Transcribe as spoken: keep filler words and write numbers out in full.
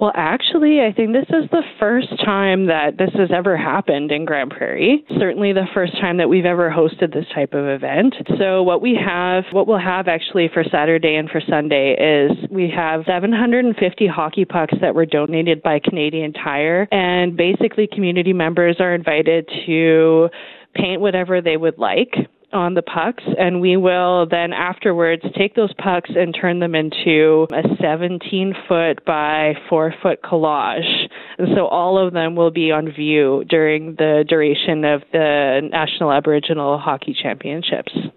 Well, actually, I think this is the first time that this has ever happened in Grande Prairie. Certainly the first time that we've ever hosted this type of event. So what we have, what we'll have actually for Saturday and for Sunday is we have seven hundred fifty hockey pucks that were donated by Canadian Tire, and basically community members are invited to paint whatever they would like on the pucks, and we will then afterwards take those pucks and turn them into a seventeen foot by four foot collage. And so all of them will be on view during the duration of the National Aboriginal Hockey Championships.